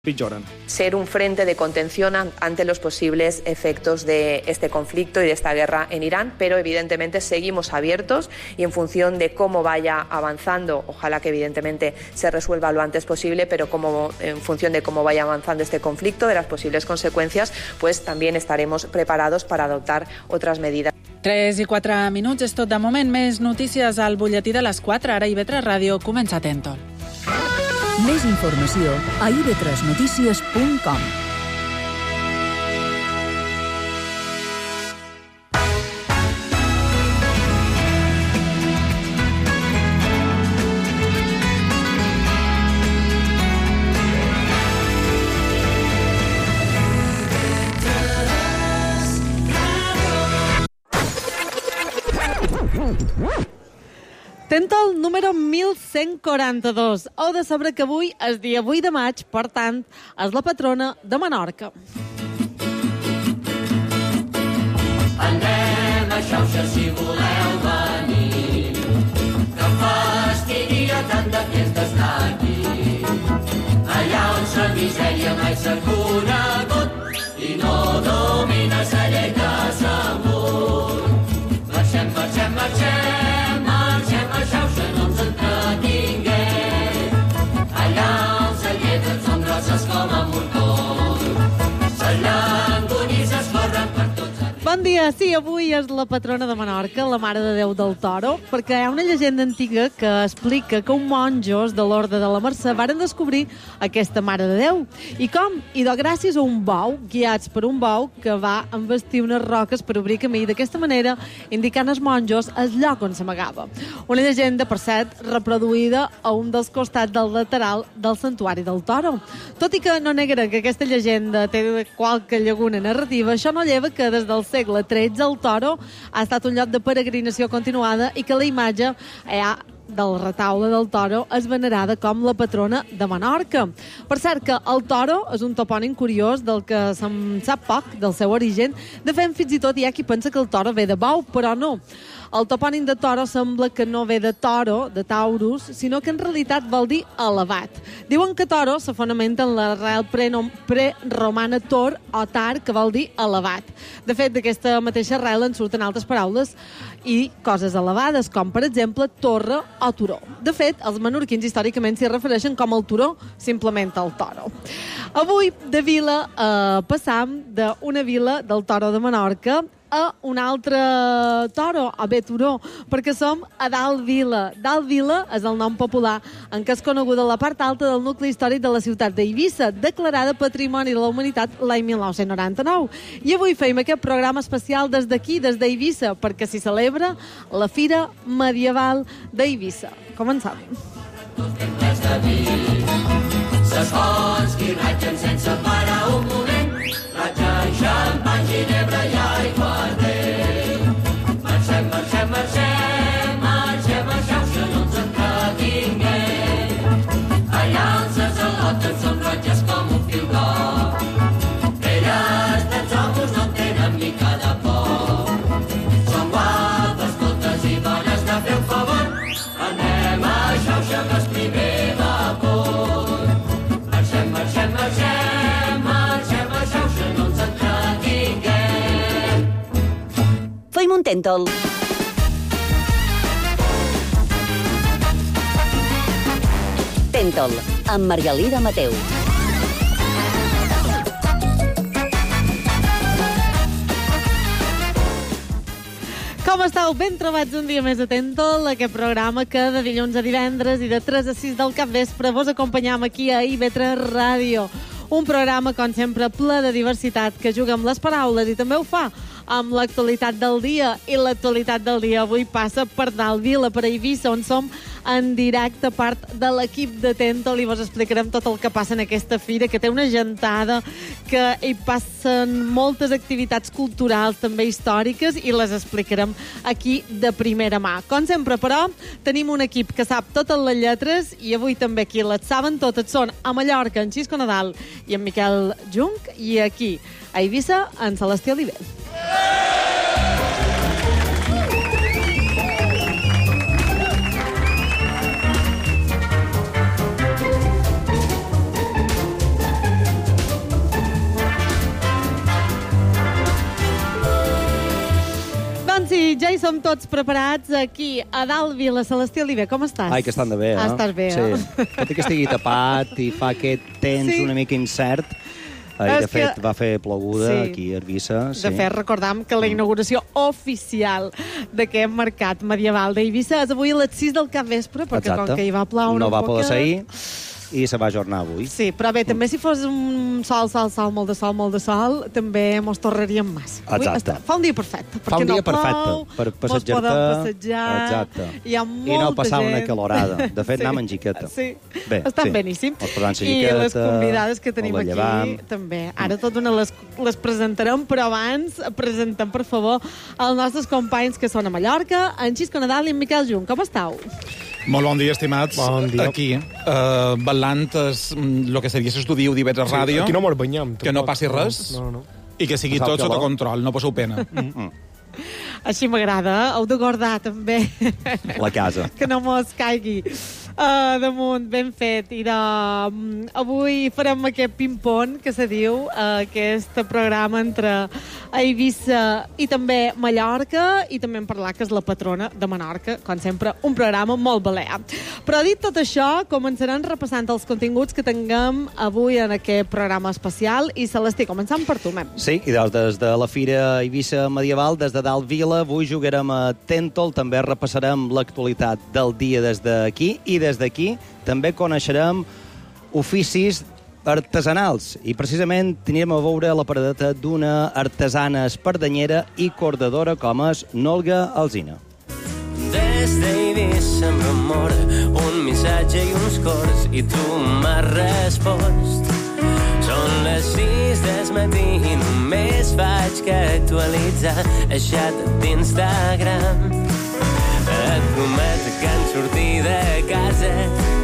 pitjoren. Ser un frente de contención ante los posibles efectos de este conflicto y de esta guerra en Irán, pero evidentemente seguimos abiertos y en función de cómo vaya avanzando, ojalá que evidentemente se resuelva lo antes posible, pero en función de cómo vaya avanzando este conflicto, de las posibles consecuencias, pues también estaremos preparados para adoptar otras medidas. 3 i 4 minuts és tot de moment. Més notícies al butlletí de les 4. Ara IB3 Ràdio comença Atento. Més informació a ib3notícies.com. Tentol número 1142. Heu de saber que avui és dia 8 de maig, per tant, és la patrona de Menorca. Anem a Xauxa si voleu venir, que em fastidia tant de temps d'estar aquí. Allà on sa misèria mai s'ha conegut i no domina sa llei de s'amunt. Marxem, marxem, marxem, a Xauxa no ens entretinguem. Allà on sa lletra són grosses com a morcó, sa llangonisses corren per tots. Bon dia, sí, avui és la patrona de Menorca, la Mare de Déu del Toro, perquè hi ha una llegenda antiga que explica que uns monjos de l'Orde de la Mercè varen descobrir aquesta Mare de Déu. I com? Idò gràcies a un bou, guiats per un bou que va embestir unes roques per obrir camí, d'aquesta manera indicant als monjos el lloc on s'amagava. Una llegenda, per cert, reproduïda a un dels costats del lateral del Santuari del Toro. Tot i que no negaré que aquesta llegenda té qualque llaguna narrativa, això no lleva que des del segle XIII el Toro ha estat un lloc de peregrinació continuada i que la imatge del retaule del Toro és venerada com la patrona de Menorca. Per cert que el Toro és un topònim curiós del que se'n sap poc, del seu origen. De fet, fins i tot hi ha qui pensa que el Toro ve de bou, però no. El topònim de Toro sembla que no ve de Toro, de Taurus, sinó que en realitat vol dir elevat. Diuen que Toro se fonamenta en l'arrel preromana tor o tar, que vol dir elevat. De fet, d'aquesta mateixa arrel en surten altres paraules i coses elevades, com per exemple torre o turó. De fet, els menorquins històricament s'hi refereixen com el turó, simplement el Toro. Avui, de vila, passam d'una vila del Toro de Menorca a un altre toro, o bé turó, perquè som a Dalt Vila. Dalt Vila és el nom popular en què és coneguda la part alta del nucli històric de la ciutat d'Eivissa, declarada Patrimoni de la Humanitat l'any 1999. I avui feim aquest programa especial des d'aquí, des d'Eivissa, perquè s'hi celebra la Fira Medieval d'Eivissa. Començam. Ses fonts que ratgen sense parar un moment, ratgen xampany, ginebra i aiguardent. Marxem, marxem, marxem, marxem a Xauxa, no ens entretinguem. Allà on ses al·lotes són roges com un fil d'or. Elles dels homes no en tenen mica de por. Són guapes totes i bones de fer un favor. Anem a Xauxa amb el primer vapor. Marxem, marxem, marxem, marxem a Xauxa, no ens entretinguem. Feim un tèntol. Tèntol, amb Margalida Mateu. Com estàu? Ben trobats un dia més a Tèntol, aquest programa que de dilluns a divendres i de 3 a 6 del capvespre vos acompanyam aquí a IB3 Ràdio. Un programa, com sempre, ple de diversitat, que juga amb les paraules i també ho fa amb l'actualitat del dia. I l'actualitat del dia avui passa per Dalt Vila, per Eivissa, on som en directe part de l'equip de Tèntol i vos explicarem tot el que passa en aquesta fira, que té una gentada, que hi passen moltes activitats culturals, també històriques, i les explicarem aquí de primera mà. Com sempre, però, tenim un equip que sap totes les lletres i avui també aquí les saben totes. Són a Mallorca, en Xisco Nadal i en Miquel Junc, i aquí, a Eivissa, en Celestí Oliver. som tots preparats aquí a dalt Vila. Celestí Oliver, com estàs? Ai, que estan de bé, eh? Estàs bé, sí. Tot i que estigui tapat i fa aquest temps una mica incert. De fet, va fer ploguda aquí a Eivissa. Sí. De fet, recordam que la inauguració oficial d'aquest mercat medieval d'Eivissa és avui a les 6 del capvespre, perquè com que hi va ploure no un va poquet... poder ser i se va ajornar avui. Sí, però bé, també si fos un sol, molt de sol, també mos torraríem massa. Exacte. Fa un dia perfecte, Fa un dia perfecte per passejar-te. Mos podem passejar. Exacte. Hi ha molta I no passar una gent. calorada. De fet, anem en jiqueta. Sí, bé, estan beníssim. I les convidades que tenim aquí també. Ara tot una les presentarem, però abans presentem, per favor, els nostres companys que són a Mallorca, en Xisco Nadal i en Miquel Jung. Com estàu? Molt bon dia, estimats. Bon dia. Aquí, ballant el que seria l'estudiu d'Ivetres Ràdio. Aquí no mos banyem. Que no passi res. No. I que sigui tot sota control, no passeu pena. Així m'agrada. Heu de guardar, també. La casa. Que no mos caigui damunt, ben fet. I avui farem aquest ping-pong que se diu, aquest programa entre Eivissa i també Mallorca, i també hem parlat que és la patrona de Menorca, com sempre, un programa molt balear. Però dit tot això, començarem repassant els continguts que tinguem avui en aquest programa especial. I Celestí, començam per tu, mem. Sí, i des de la Fira Eivissa Medieval, des de dalt Vila, avui jugarem a Tèntol, també repassarem l'actualitat del dia des d'aquí, i des d'aquí també coneixerem oficis artesanals. I precisament teníem a veure la paradeta d'una artesana espardanyera i cordadora com és Nolga Alsina. Des d'Eivissa m'amor un missatge i uns cors i tu m'has respost. Són les 6 del matí i només faig que actualitzar el xat d'Instagram. Et prometo que en sortir de casa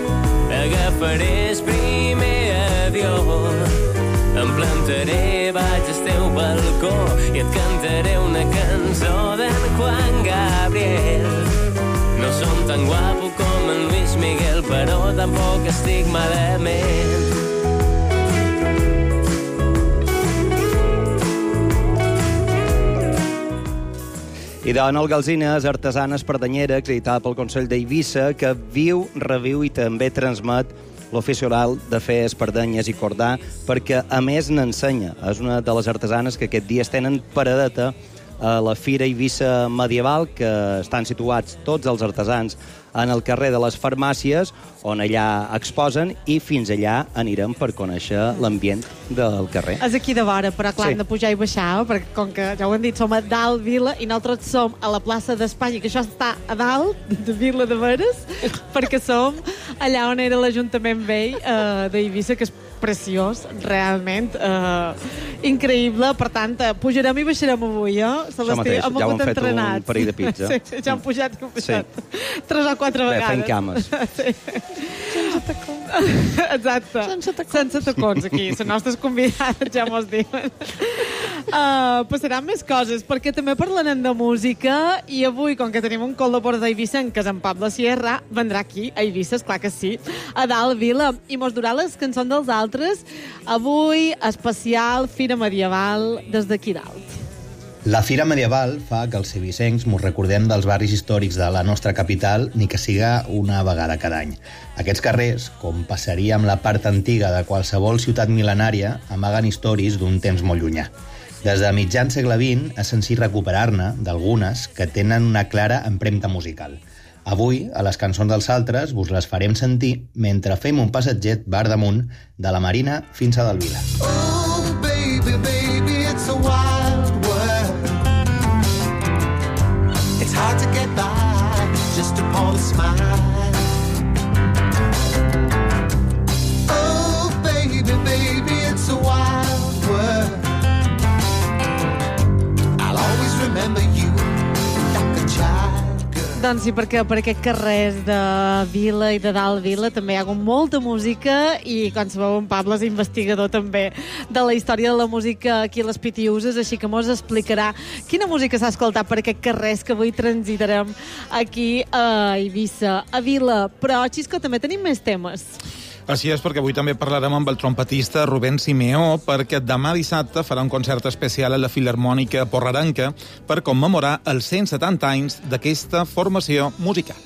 agafaré el primer avió. Em plantaré, vaig al teu balcó i et cantaré una cançó d'en Juan Gabriel. No som tan guapo com en Luis Miguel, però tampoc estic malament. I de Nolga Alsina és artesana espardanyera acreditada pel Consell d'Eivissa, que viu, reviu i també transmet l'ofici oral de fer espardanyes i cordar, perquè a més n'ensenya. És una de les artesanes que aquest dia tenen paradeta a la Fira Eivissa Medieval, que estan situats tots els artesans en el carrer de les Farmàcies, on allà exposen, i fins allà anirem per conèixer l'ambient del carrer. És aquí de vora, però clar, hem de pujar i baixar, perquè com que ja ho hem dit, som a dalt Vila i nosaltres som a la plaça d'Espanya, que això està a dalt de Vila de Veres, perquè som allà on era l'Ajuntament vell d'Eivissa, que és preciós, realment increïble. Per tant, pujarem i baixarem avui, Celestí, ja ho hem fet un parell de pizza. Sí, ja hem pujat i hem baixat 3 o 4 vegades. Fent cames. Sí. Sense tacons. Exacte. Sense tacons, aquí. Les nostres convidades ja mos diuen. Passaran més coses, perquè també parlarem de música, i avui, com que tenim un col·laborador d'Eivissa, que és en Pablo Sierra, vendrà aquí a Eivissa, esclar que sí, a dalt Vila, i mos durà les cançons dels altres. Avui, especial Fira Medieval des d'aquí dalt. La Fira Medieval fa que els eivissencs mos recordem dels barris històrics de la nostra capital, ni que siga una vegada cada any. Aquests carrers, com passaria amb la part antiga de qualsevol ciutat mil·lenària, amaguen històries d'un temps molt llunyà. Des de mitjan segle XX és senzill recuperar-ne d'algunes que tenen una clara empremta musical. Avui, a les cançons dels altres, vos les farem sentir mentre fem un passatget bar damunt de la Marina fins a Dalvila. Oh, baby, baby, it's a wild world. It's hard to get by just upon a smile. Oh, baby, baby, it's a wild world. I'll always remember you like a child. Doncs sí, perquè per aquest carrers de Vila i de dalt Vila també hi ha hagut molta música, i com sabeu, en Pablo és investigador també de la història de la música aquí a les Pitiuses, així que mos explicarà quina música s'ha escoltat per aquest carrers que avui transitarem aquí a Eivissa, a Vila. Però, Xisco, també tenim més temes. Així és, perquè avui també parlarem amb el trompetista Rubén Simeó, perquè demà dissabte farà un concert especial a la Filharmònica Porrerenca per commemorar els 170 anys d'aquesta formació musical.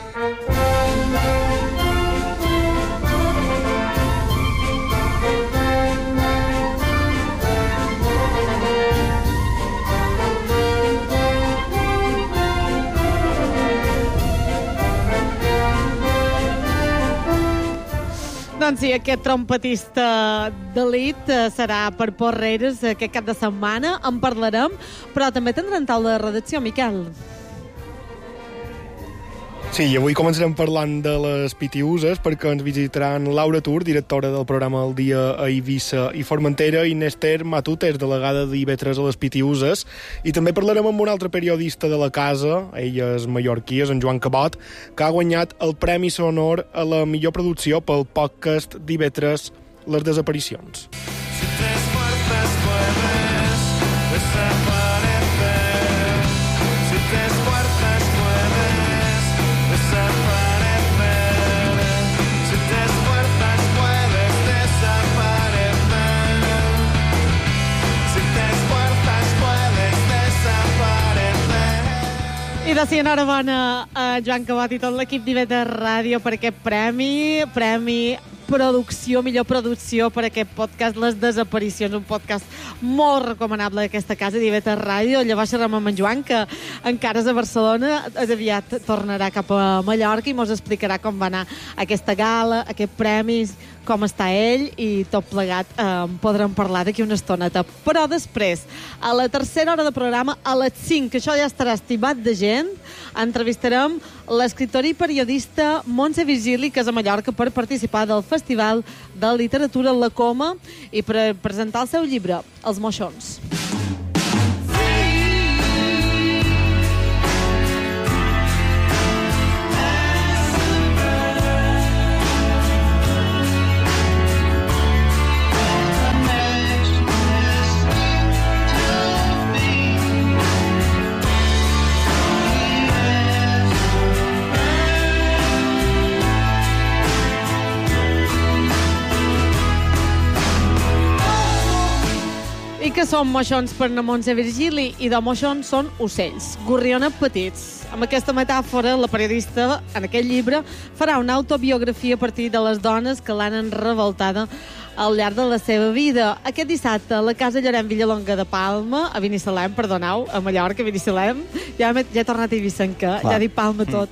Doncs sí, aquest trompetista d'elit serà per Porreres aquest cap de setmana. En parlarem, però també tindran taula de redacció, Miquel. Sí, i avui començarem parlant de les Pitiuses perquè ens visitaran Laura Tur, directora del programa El Dia a Eivissa i Formentera, i Néstor Matutes, delegada d'IV3 a les Pitiuses. I també parlarem amb un altre periodista de la casa, ell és mallorquí, és en Joan Cabot, que ha guanyat el Premi Sonor a la millor producció pel podcast d'IV3 Les Desaparicions. Si tres muertes puedes desaparecer, si tres muertes puedes desaparecer, si tres muertes puedes desaparecer, si tres muertes puedes desaparecer. I de si enhorabona a Joan Cabot i tot l'equip d'IV3 Ràdio per aquest premi producció, millor producció per aquest podcast Les Desaparicions, un podcast molt recomanable d'aquesta casa d'IV3 Ràdio. Llavors xerrem amb en Joan, que encara és a Barcelona, aviat tornarà cap a Mallorca i mos explicarà com va anar aquesta gala, aquests premis, com està ell, i tot plegat podrem parlar d'aquí una estoneta. Però després, a la tercera hora de programa, a les 5, que això ja estarà estimat de gent, entrevistarem l'escriptora i periodista Montse Virgili, que és a Mallorca per participar del Festival de Literatura La Coma i per presentar el seu llibre, Els Moixons. I que són moixons per na Montse Virgili? I de moixons són ocells, gorriones petits. Amb aquesta metàfora, la periodista, en aquest llibre, farà una autobiografia a partir de les dones que l'han revoltada al llarg de la seva vida. Aquest dissabte, a la Casa Llorenç Villalonga de Palma, a Binissalem, perdoneu, a Mallorca, a Binissalem, ja he tornat a Eivissenca, ja dic Palma tot.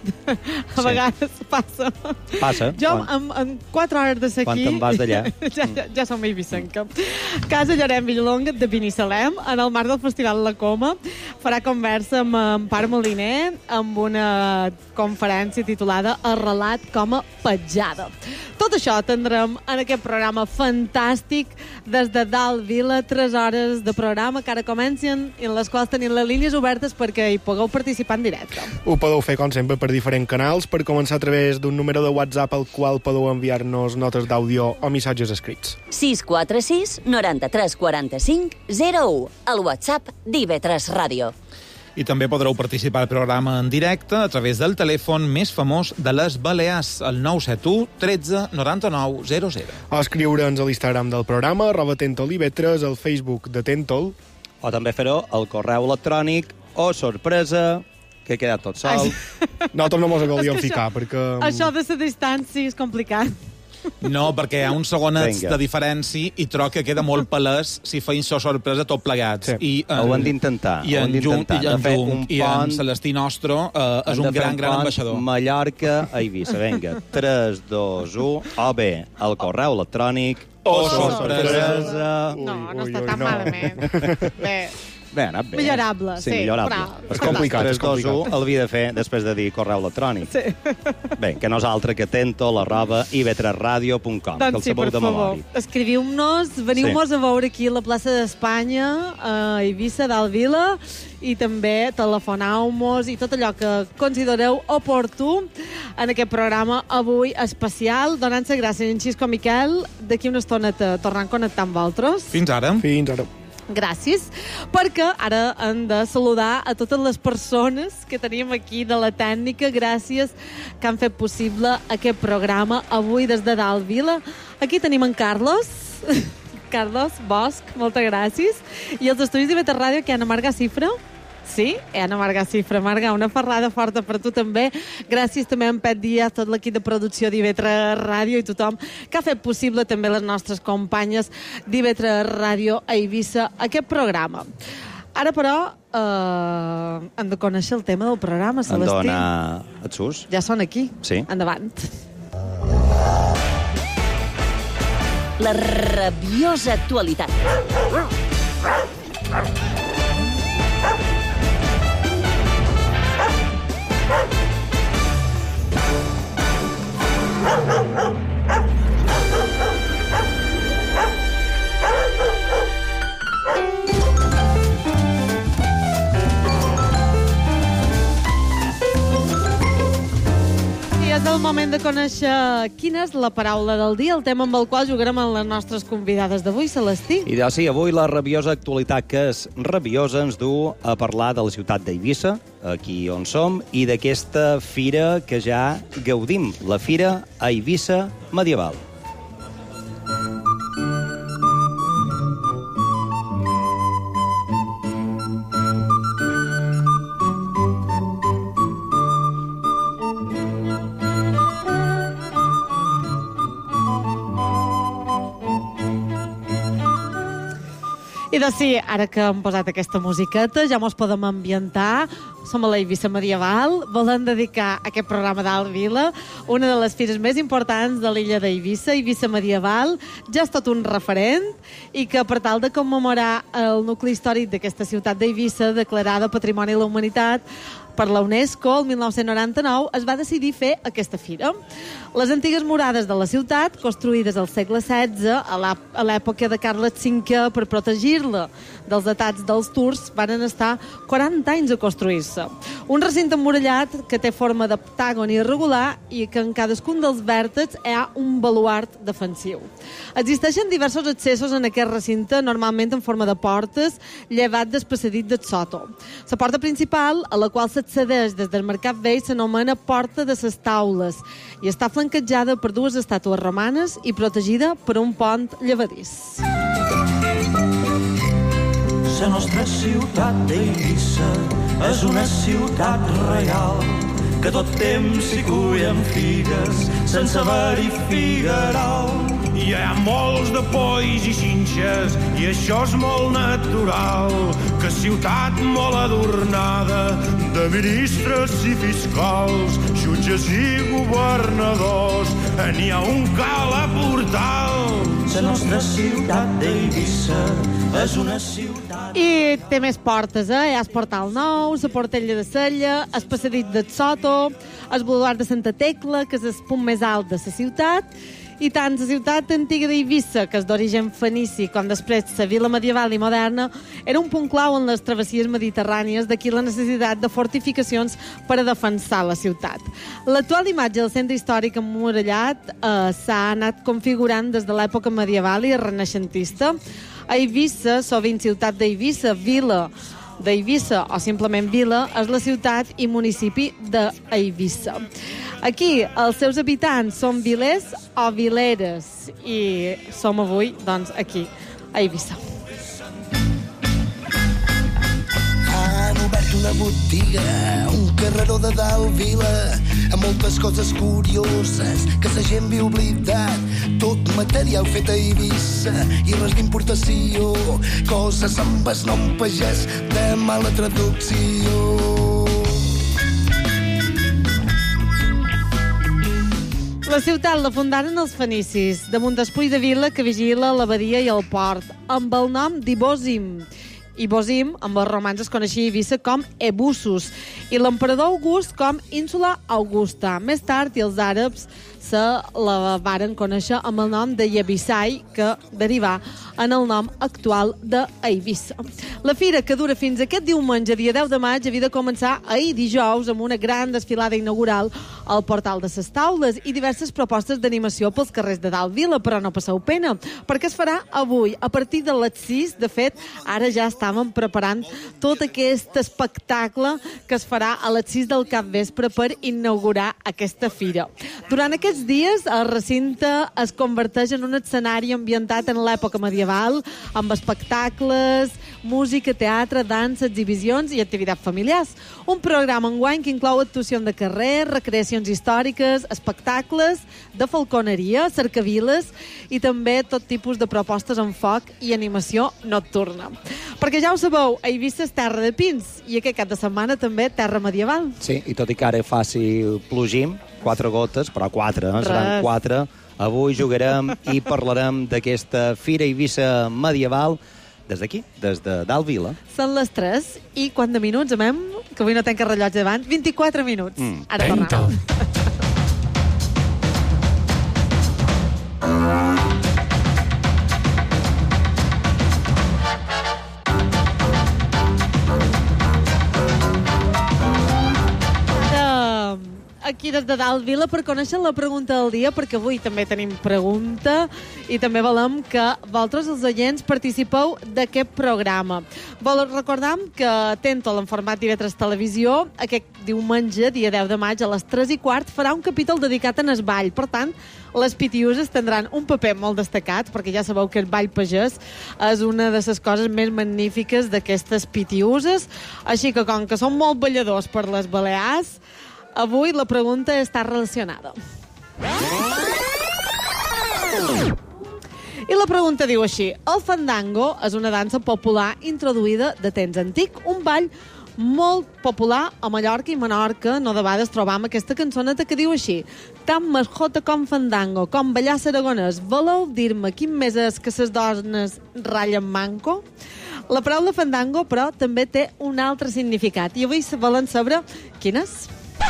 A vegades passa. Passa. Jo, en 4 hores de ser aquí... Quan te'n vas d'allà. ja som a Eivissenca. Casa Llorenç Villalonga de Binissalem, en el marc del Festival La Coma, farà conversa amb Empar Moliner, amb una conferència titulada Arrelat com a petjada. Tot això tindrem en aquest programa fantàstic des de dalt Vila, 3 hores de programa que ara comencen i en les quals tenim les línies obertes perquè hi pugueu participar en directe. Ho podeu fer, com sempre, per diferents canals, per començar a través d'un número de WhatsApp al qual podeu enviar-nos notes d'àudio o missatges escrits. 646 93 45 01, el WhatsApp d'IV3 Ràdio. I també podreu participar al programa en directe a través del telèfon més famós de les Balears, el 971 13 99 00. O escriure'ns a l'Instagram del programa, @tentoliv3, al Facebook de Tentol. O també fer-ho al correu electrònic o sorpresa, que he quedat tot sol. Nosaltres no mos volíem ficar, perquè... Això de la distància és complicat. No, perquè hi ha uns segonets de diferència i trobo que queda molt palès si feim so sorpresa tot plegats. Sí. Ho hem d'intentar. I en Jung i en Celestí Nostro és un gran ambaixador. Mallorca a Eivissa. Vinga, 3, 2, 1, o bé el correu electrònic o sorpresa. No està tan malament. Bé. Bé, ha anat bé. Millorable, sí. Millorable. És complicat, 3, 2, 1, el havia de fer després de dir correu electrònic. Sí. Bé, que nosaltres que tento@ib3radio.com. Doncs sí, per favor. Escriviu-nos, veniu-nos a veure aquí a la plaça d'Espanya, a Eivissa, dalt Vila, i també telefoneu-nos i tot allò que considereu oportú en aquest programa avui especial. Donant-se gràcies en Xisco Miquel. D'aquí una estoneta tornant a connectar amb vosaltres. Fins ara. Fins ara. Gràcies, perquè ara hem de saludar a totes les persones que tenim aquí de la tècnica, gràcies que han fet possible aquest programa avui des de dalt Vila. Aquí tenim en Carlos, Carlos Bosch, moltes gràcies. I els estudis d'IV3 Ràdio, que Anna Marga Cifra. Sí, Anna Marga Cifra. Marga, una ferrada forta per tu també. Gràcies també a en Pep Díaz, tot l'equip de producció d'IV3 Ràdio i tothom que ha fet possible també les nostres companyes d'IV3 Ràdio a Eivissa aquest programa. Ara, però, hem de conèixer el tema del programa, Celestí. Hem d'anar a Sus. Ja són aquí. Sí. Endavant. La rabiosa actualitat. És el moment de conèixer quina és la paraula del dia, el tema amb el qual jugarem amb les nostres convidades d'avui, Celestí. I sí, avui la rabiosa actualitat, que és rabiosa, ens du a parlar de la ciutat d'Eivissa, aquí on som, i d'aquesta fira que ja gaudim, la Fira Eivissa Medieval. I sí, ara que hem posat aquesta musiqueta, ja mos podem ambientar. Som a la Eivissa Medieval. Volem dedicar aquest programa d'Alt Vila, una de les fires més importants de l'illa d'Eivissa, Eivissa Medieval. Ja és tot un referent i que, per tal de commemorar el nucli històric d'aquesta ciutat d'Eivissa, declarada Patrimoni de la Humanitat per la UNESCO, el 1999, es va decidir fer aquesta fira. Les antigues murades de la ciutat, construïdes al segle XVI, a l'època de Carles V, per protegir-la dels atacs dels turcs, van estar 40 anys a construir-se. Un recinte emmurallat que té forma d'octàgon irregular i que en cadascun dels vèrtexs hi ha un baluart defensiu. Existeixen diversos accessos en aquest recinte, normalment en forma de portes, llevat del passadís del sòtol. La porta principal, a la qual s'accedeix des del Mercat Vell, s'anomena Porta de les Taules i està flanquejada per dues estàtues romanes i protegida per un pont llevadís. La nostra ciutat d'Eivissa és una ciutat real que tot temps s'hi cullen figues sense haver-hi figueral. Hi ha molts de polls i xinxes i això és molt natural, que ciutat molt adornada de ministres i fiscals, jutges i governadors, n'hi ha un cal a portal. La nostra ciutat d'Eivissa és una ciutat... I té més portes, Hi ha el Portal Nou, la Portella de Sella, el passadís del Soto, el Boulevard de Santa Tecla, que és el punt més alt de la ciutat, i tant la ciutat antiga d'Eivissa, que és d'origen fenici, com després la vila medieval i moderna, era un punt clau en les travessies mediterrànies, d'aquí la necessitat de fortificacions per a defensar la ciutat. L'actual imatge del centre històric emmurallat s'ha anat configurant des de l'època medieval i renaixentista. A Eivissa, sovint ciutat d'Eivissa, vila d'Eivissa o simplement vila, és la ciutat i municipi d'Eivissa. Aquí, els seus habitants són vilers o vileres i som avui, doncs, aquí, a Eivissa. Han obert una botiga, un carreró de dalt Vila, amb moltes coses curioses que la gent viu oblidat. Tot material fet a Eivissa i res d'importació, coses amb el nom pagès de mala traducció. La ciutat la fundaren els fenicis, damunt del puig de vila que vigila l'abadia i el port, amb el nom d'Ibòsim. Ibòsim, amb els romans es coneixia Eivissa com Ebussus, i l'emperador August com Ínsula Augusta. Més tard, i els àrabs la varen conèixer amb el nom de Yebisai, que derivà en el nom actual d'Eivissa. La fira, que dura fins aquest diumenge, dia 10 de maig, havia de començar ahir dijous amb una gran desfilada inaugural al portal de ses Taules i diverses propostes d'animació pels carrers de Dalt Vila, però no passeu pena, perquè es farà avui, a partir de les 6. De fet, ara ja estàvem preparant tot aquest espectacle que es farà a les 6 del capvespre per inaugurar aquesta fira. Durant aquests dies, el recinte es converteix en un escenari ambientat en l'època medieval, amb espectacles, música, teatre, dansa, exhibicions i activitats familiars. Un programa enguany que inclou actuacions de carrer, recreacions històriques, espectacles de falconeria, cercaviles i també tot tipus de propostes en foc i animació nocturna. Perquè ja ho sabeu, Eivissa és terra de pins i aquest cap de setmana també terra medieval. Sí, i tot i que ara faci plogim, 4 gotes, però 4, seran 4. Avui jugarem i parlarem d'aquesta Fira Eivissa medieval des d'aquí, des de Dalt Vila. Són les 3 i quant de minuts, amem? Que avui no tenc el rellotge davant. 24 minuts. Ara tornem. Aquí des de Dalt Vila per conèixer la pregunta del dia, perquè avui també tenim pregunta i també volem que vosaltres, els oients, participeu d'aquest programa. Recordam que Tento, en format d'IV3 Televisió, aquest diumenge, dia 10 de maig, a les 3:15, farà un capítol dedicat a el ball. Per tant, les pitiuses tindran un paper molt destacat, perquè ja sabeu que el ball pagès és una de les coses més magnífiques d'aquestes pitiuses. Així que, com que són molt balladors per les Balears, avui la pregunta està relacionada. I la pregunta diu així: el fandango és una dansa popular introduïda de temps antic, un ball molt popular a Mallorca i Menorca. No de vegades trobam aquesta cançoneta que diu així: tant masjota com fandango, com ballar s'aragonès. Voleu dir-me quin més és que ses dones ratllen manco? La paraula fandango, però, també té un altre significat. I avui volen saber quin és?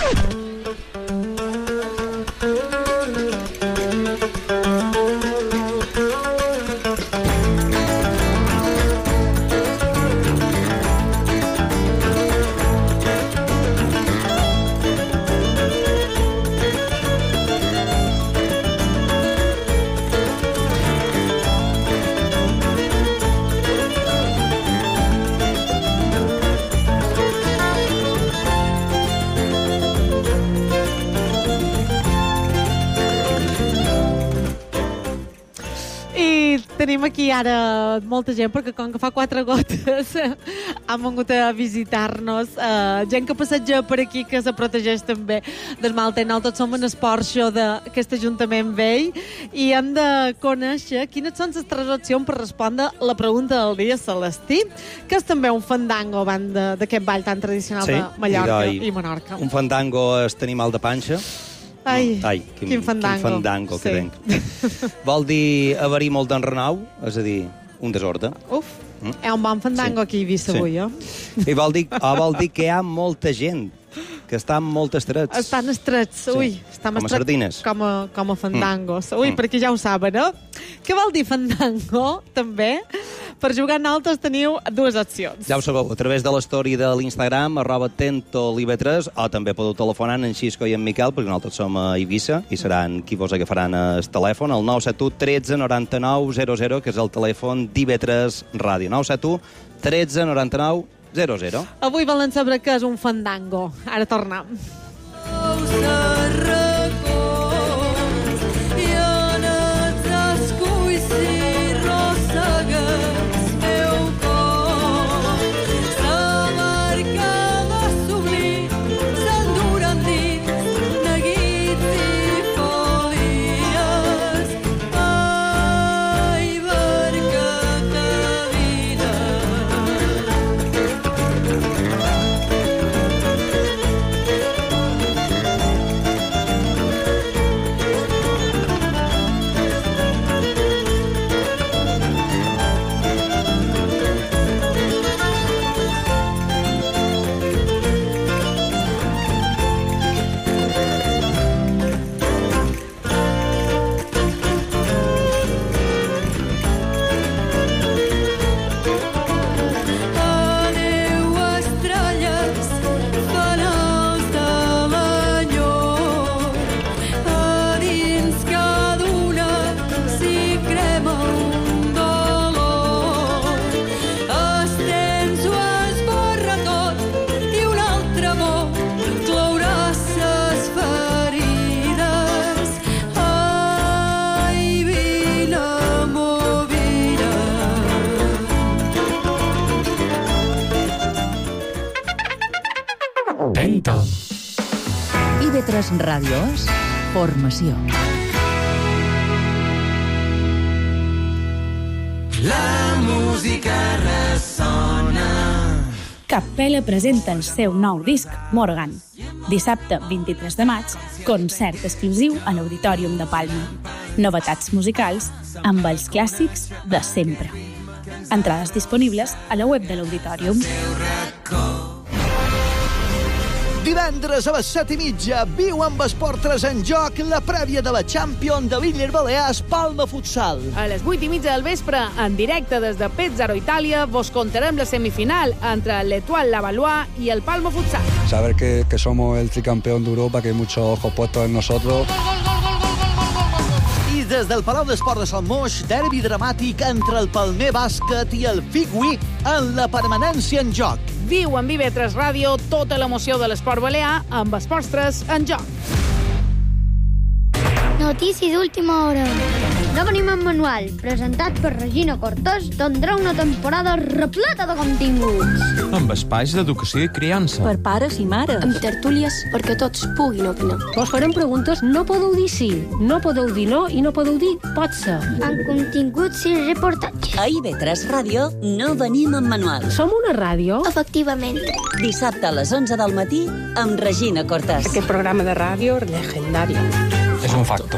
Tenim aquí ara molta gent, perquè com que fa 4 gotes han vingut a visitar-nos. Gent que passeja per aquí, que se protegeix també del mal temps. Tots som en el porxo d'aquest Ajuntament vell i hem de conèixer quines són les 3 opcions per respondre la pregunta del dia, Celestí, que és també un fandango d'aquest ball tan tradicional de Mallorca i Menorca. Un fandango és tenir mal de panxa. Ai, quin fandango. Quin fandango que tenc. Vol dir haver-hi molt d'enrenou, és a dir, un desordre. Uf, hi ha un bon fandango aquí a Eivissa avui, I vol dir que hi ha molta gent, que estan molt estrets. Estan estrets, ui. Com a sardines. Com a fandangos. Ui, perquè ja ho saben, Què vol dir fandango, també? Per jugar nosaltres teniu 2 opcions. Ja ho sabeu, a través de l'story de l'Instagram, @tentolive3, o també podeu telefonar en Xisco i en Miquel, perquè nosaltres som a Eivissa, i seran qui vos agafaran el telèfon, el 971 13 99 00, que és el telèfon d'IV3 Ràdio. 971 13 99 00. Avui volen saber què és un fandango. Ara tornem. IB3 Ràdio és formació. La música ressona. Capella presenta el seu nou disc, Morgan. Dissabte 23 de maig, concert exclusiu a l'Auditorium de Palma. Novetats musicals amb els clàssics de sempre. Entrades disponibles a la web de l'Auditorium. Divendres a les 7:30 viu amb Esport 3 en joc la prèvia de la Champions de l'Illes Balears Palma Futsal. A les 8:30 del vespre, en directe des de Pezzaro, Itàlia, vos contarem la semifinal entre l'Etoile Lavallois i el Palma Futsal. Saber que somos el tricampeón de Europa, que hay muchos ojos puestos en nosotros. I des del Palau d'Esport de Sant Moix, derbi dramàtic entre el Palmer Bàsquet i el Figui en la permanència en joc. Viu en IB3 Ràdio tota l'emoció de l'esport balear amb Esports 3 en joc. Notícia d'última hora. No venim en manual, presentat per Regina Cortés, tindrà una temporada repleta de continguts. Amb espais d'educació i criança. Per pares i mares. Amb tertúlies perquè tots puguin opinar. Vos farem preguntes, no podeu dir sí, no podeu dir no i no podeu dir pot ser. Amb continguts i reportatges. A IB3 Ràdio no venim en manual. Som una ràdio? Efectivament. Dissabte a les 11 del matí amb Regina Cortés. Aquest programa de ràdio legendari. És un facto.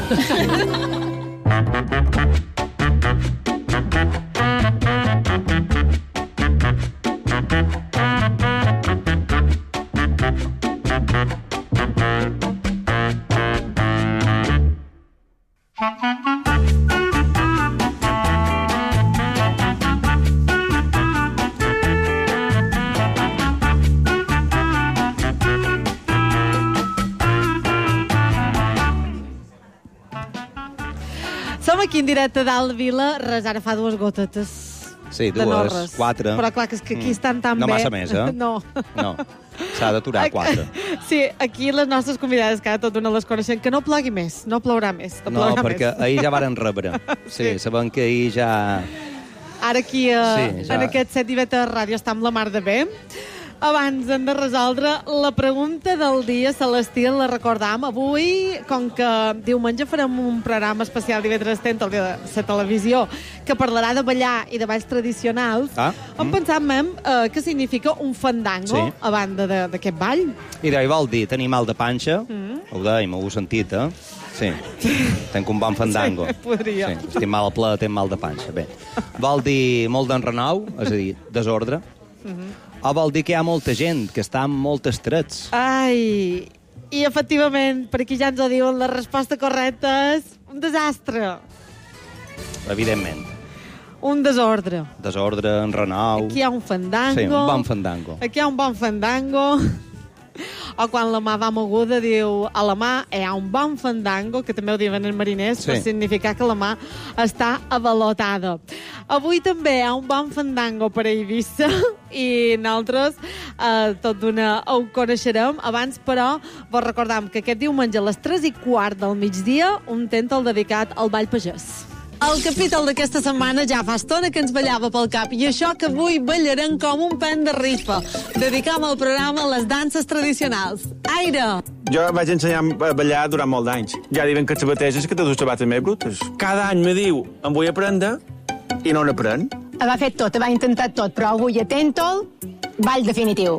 Som aquí en directe dalt Vila, res, ara fa 2 gotetes. Sí, de 2, Norres. 4. Però clar, que és que aquí estan tan no bé. No massa més, eh? No. S'ha d'aturar 4. Sí, aquí les nostres convidades, cada tot una les coneixen, que no plogui més, no plourà més. No, perquè ahir ja varen rebre. Sí, sabem que ahir ja... Ara aquí, en aquest set IB3 Ràdio, està amb la mar de bé. Abans hem de resoldre la pregunta del dia, Celestí, la recordam. Avui, com que diumenge farem un programa especial d'IB3 Tentol de la televisió que parlarà de ballar i de balls tradicionals, hem pensat què significa un fandango a banda d'aquest ball. I d'ahir vol dir tenir mal de panxa, ho dèiem, ho heu sentit, eh? Sí, tenc un bon fandango. Sí, podria. Sí, estic mal al ple, tenc mal de panxa. Bé, vol dir molt d'enrenou, és a dir, desordre, o vol dir que hi ha molta gent, que està amb molt estrets. Ai, i efectivament, per aquí ja ens ho diuen, la resposta correcta és un desastre. Evidentment. Un desordre. Desordre, enrenou... Aquí hi ha un fandango. Sí, un bon fandango. Aquí hi ha un bon fandango. O quan la mà va moguda, diu a la mà hi ha un bon fandango, que també ho diuen els mariners, per significar que la mà està avalotada. Avui també hi ha un bon fandango per a Eivissa i nosaltres tot d'una ho coneixerem. Abans, però, vos recordam que aquest diumenge a les 3:15 del migdia un tentol dedicat al ball pagès. El capítol d'aquesta setmana ja fa estona que ens ballava pel cap i això que avui ballarem com un pen de rifa. Dedicam al programa a les danses tradicionals. Aire! Jo vaig ensenyar a ballar durant molts anys. Ja diuen que sabateges que te dus sabates més brutes. Cada any me diu, em vull aprendre, i no n'aprenc. Va fet tot, va intentar tot, però avui a Tentol, ball definitiu.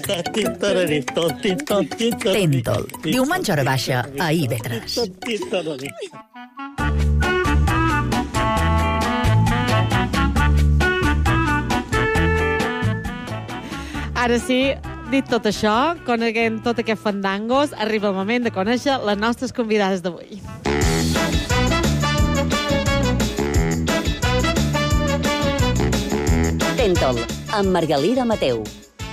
Tentol, diumenge hora baixa a IB3. Ara sí, dit tot això, coneguem tot aquest fandangos, arriba el moment de conèixer les nostres convidades d'avui. Tentol, amb Margalida Mateu.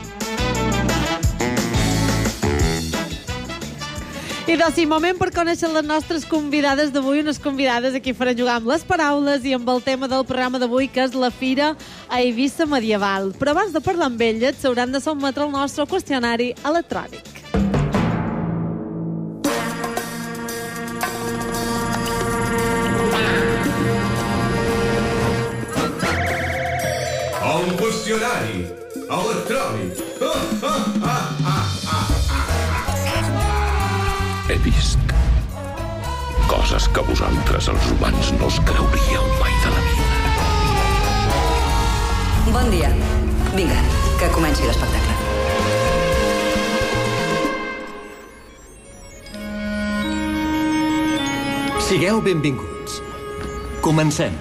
I doncs sí, moment per conèixer les nostres convidades d'avui, unes convidades a qui faran jugar amb les paraules i amb el tema del programa d'avui, que és la Fira a Eivissa Medieval. Però abans de parlar amb elles, s'hauran de sotmetre el nostre qüestionari electrònic. El qüestionari electrònic. He vist coses que vosaltres, els humans, no us creuríeu mai de la vida. Bon dia. Vinga, que comenci l'espectacle. Sigueu benvinguts. Comencem.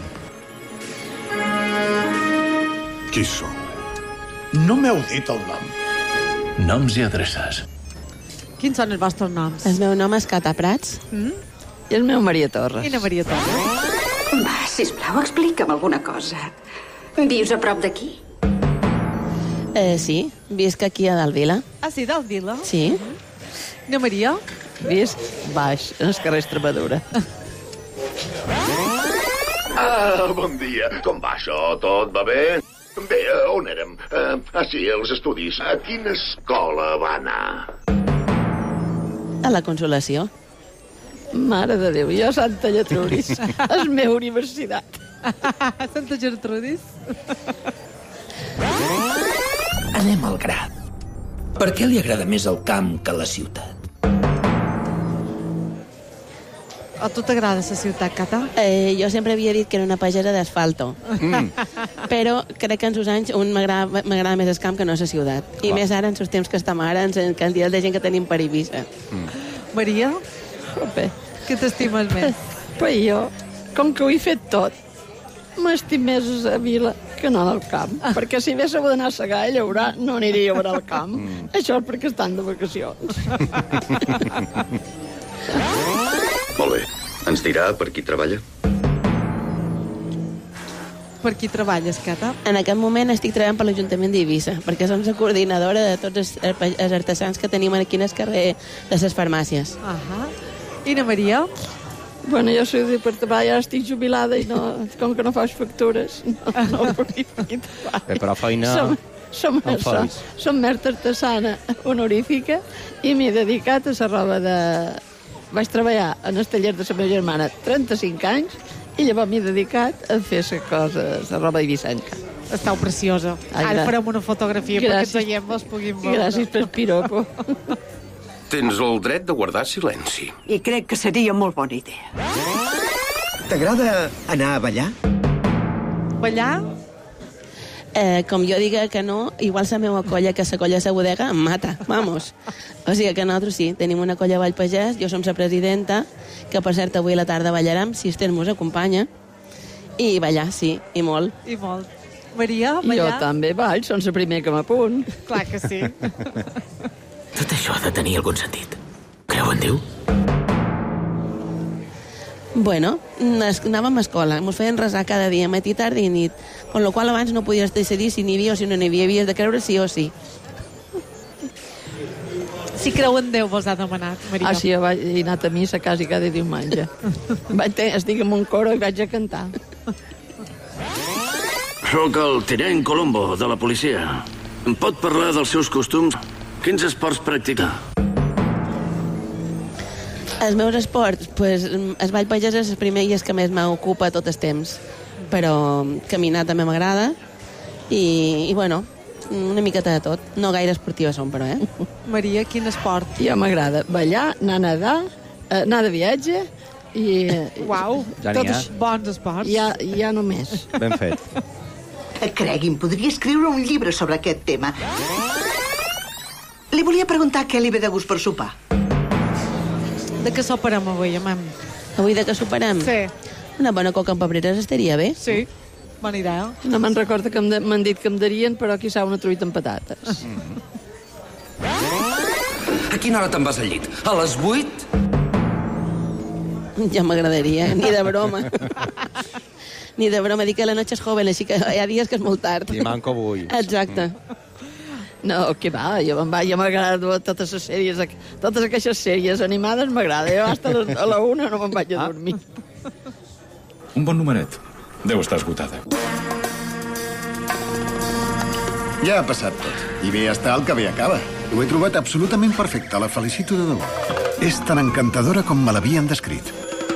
Qui sou? No m'heu dit el nom. Noms i adreces. Quins són els vostres noms? El meu nom és Cata Prats. I el meu Maria Torres. Quina Maria Torres? Va, sisplau, explica'm alguna cosa. Vius a prop d'aquí? Sí, visc aquí a Dalvila. Ah, sí, d'Alvila? Sí. Na Maria? Visc baix, en el carrer Extremadura. Bon dia. Com va això? Tot va bé? Bé, on érem? Sí, els estudis. A quina escola va anar? A la Consolació. Mare de Déu, jo Santa Gertrudis. És meva universitat. Santa Gertrudis? Anem al gra. Per què li agrada més el camp que la ciutat? A tu t'agrada la ciutat, Cata? Jo sempre havia dit que era una pagesa d'asfalto. Però crec que en sus anys m'agrada més el camp que no la ciutat. I més ara, en els temps que estem ara, en la quantitat de gent que tenim per Eivissa. Maria? Jope. Què t'estimes més? Però jo, com que ho he fet tot, m'estim més a Vila que no al camp. Perquè si hagués hagut d'anar a segar i llaurar, no aniria a veure al camp. Això és perquè estan de vacacions. Molt bé. Ens dirà per qui treballa? Per qui treballes, Cata? En aquest moment estic treballant per l'Ajuntament d'Eivissa, perquè som la coordinadora de tots els artesans que tenim aquí al carrer de les farmàcies. I na Maria? Bueno, jo soy de per treballar, ara estic jubilada i no, com que no faig factures, no puc dir treball. Però feina... Som més artesana honorífica i m'he dedicat a la roba de... Vaig treballar en el taller de la meva germana 35 anys i llavors m'he dedicat a fer la roba eivissenca. Estau preciosa. Ara farem una fotografia perquè ens veiem, les puguin veure. Gràcies per piropo. Tens el dret de guardar silenci. I crec que seria molt bona idea. T'agrada anar a ballar? Ballar? Com jo diga que no, igual la meva colla, que la colla de la bodega, em mata, vamos. O sigui que nosaltres sí, tenim una colla a Vallpagès, jo som la presidenta, que per cert avui a la tarda ballarem, si el temps mos acompanya, i ballar, sí, i molt. I molt. Maria, ballar? Jo també ball, som la primer que m'apunt. Clar que sí. Tot això ha de tenir algun sentit. Creu en Déu? Bueno, anàvem a escola, ens feien resar cada dia, matí, tarda i nit, con lo qual abans no podies decidir si n'hi havia o si no n'hi havia, havies de creure sí o sí. Si creu en Déu vos ha demanat, Maria. Sí, jo he anat a missa quasi cada diumenge. Estic en un coro i vaig a cantar. Soc el tinent Colombo, de la policia. Em pot parlar dels seus costums? Quins esports practica? Els meus esports, pues, el ball pagès és el primer i és que més m'ocupa tot el temps. Però caminar també m'agrada i, bueno, una miqueta de tot. No gaire esportiva som, però, Maria, quin esport? Ja m'agrada ballar, anar a nedar, anar de viatge i... Uau, tots bons esports. Ja només. Ben fet. Cregui'm, podria escriure un llibre sobre aquest tema. Li volia preguntar què li ve de gust per sopar. De què soparem avui, amam? Avui de què soparem? Sí. Una bona coca amb pebreres estaria bé? Sí, bona idea. No me'n recordo que m'han dit que em darien, però aquí s'ha una truita amb patates. A quina hora te'n vas al llit? A les 8? Ja m'agradaria, ni de broma. Ni de broma, dic que la noche és joven, així que hi ha dies que és molt tard. I manco avui. Exacte. No, què va, jo m'agrada totes les sèries, totes aquestes sèries animades m'agrada. Jo hasta a la 1 no me'n vaig a dormir. Un bon numeret. Deu estar esgotada. Ja ha passat tot. I bé està el que bé acaba. Ho he trobat absolutament perfecte, la felicito de debò. És tan encantadora com me l'havien descrit.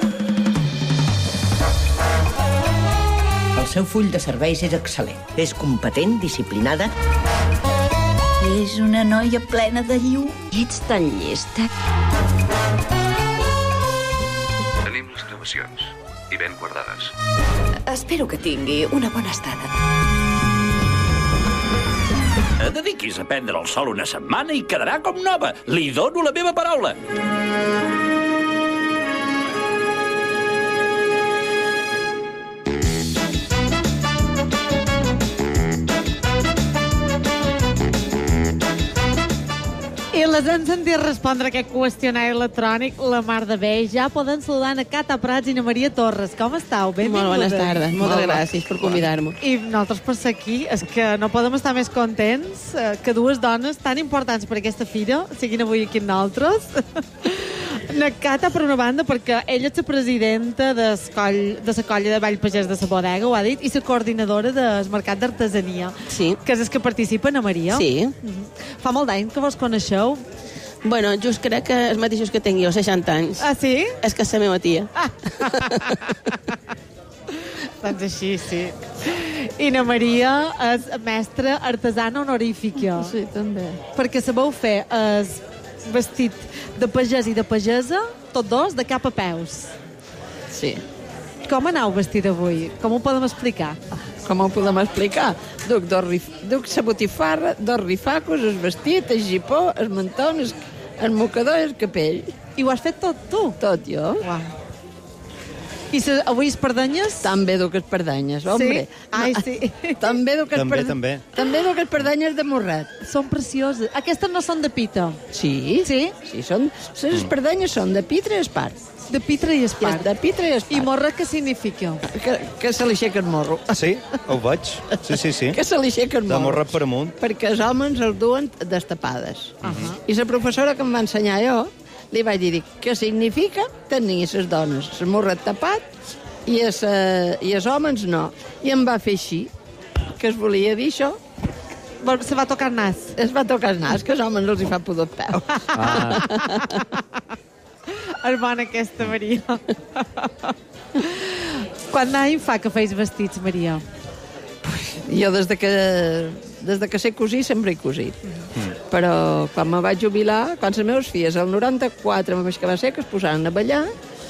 El seu full de serveis és excel·lent. És competent, disciplinada. És una noia plena de llum. Ets tan llesta. acordades. Espero que tingui una bona estada. Dediquis a prendre el sol una setmana i quedarà com nova. Li dono la meva paraula. I les hem sentit respondre aquest qüestionari electrònic, la mar de bé. Ja poden saludar a Cata Prats i a Maria Torres. Com estàu? Benvingudes. Molt bones tardes. Moltes gràcies per convidar-me. I nosaltres per ser aquí és que no podem estar més contents que dues dones tan importants per aquesta fira siguin avui aquí amb nosaltres. Na Cata, per una banda, perquè ella és la presidenta de la colla de Ball Pagès de la Bodega, ho ha dit, i la coordinadora del Mercat d'Artesania. Sí. Que és el que participa, na Maria. Sí. Fa molt d'any que vos coneixeu. Bueno, just crec que els mateixos que tinc jo, 60 anys. Ah, sí? És que és la meva tia. Doncs així, sí. I na Maria és mestra artesana honorífica. Sí, també. Perquè sabeu fer el vestit de pagès i de pagesa, tots dos, de cap a peus. Sí. Com aneu vestit avui? Com ho podem explicar? Com ho podem explicar? Duc la botifarra, dos rifacos, el vestit, el gipó, el menton, el mocador i el capell. I ho has fet tot tu? Tot jo. Uau. I avui espardenyes? També duc espardenyes, hombre. Sí? Ai, sí. També duc També. També duc espardenyes de morret. Són precioses. Aquestes no són de pita? Sí. Sí? Sí, les espardenyes són de pitre i espart. De pitre i espart. De pitre i espart. I morret què significa? Que se li aixeca el morro. Sí, ho veig. Sí. Que se li aixeca el morro. De morret per amunt. Perquè els homes els duen destapades. I la professora que em va ensenyar jo li vaig dir què significa tenir les dones el morret tapat i els homes no. I em va fer així, que es volia dir això. Se va tocar el nas. Es va tocar el nas, que els homes els hi fa pudor peu. És bona aquesta, Maria. Quant d'any fa que feis vestits, Maria? Jo des de que sé cosir sempre he cosit. Però quan me vaig jubilar, quan les meves filles, el 94 me vaig que va ser, que es posaren a ballar